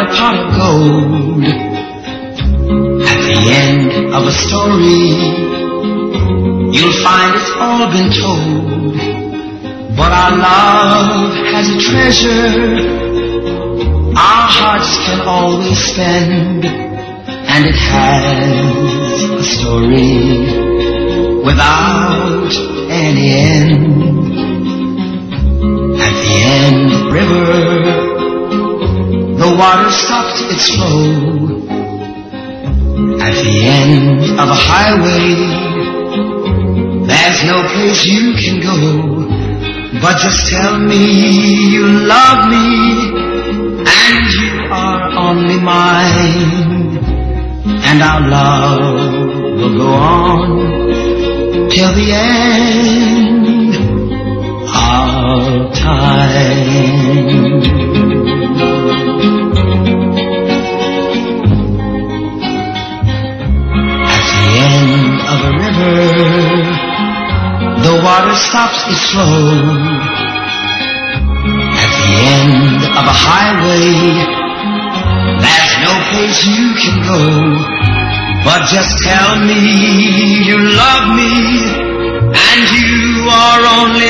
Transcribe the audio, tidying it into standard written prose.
pot of gold. At the end of a story, you'll find it's all been told. But our love has a treasure our hearts can always spend, and it has a story without any end. At the end of the river, the water stopped its flow. At the end of a highway, there's no place you can go. But just tell me you love me, and you are only mine, and our love will go on till the end of time. At the end of a river, the water stops its flow. At the end of a highway, there's no place you can go. But just tell me you love me, and you are only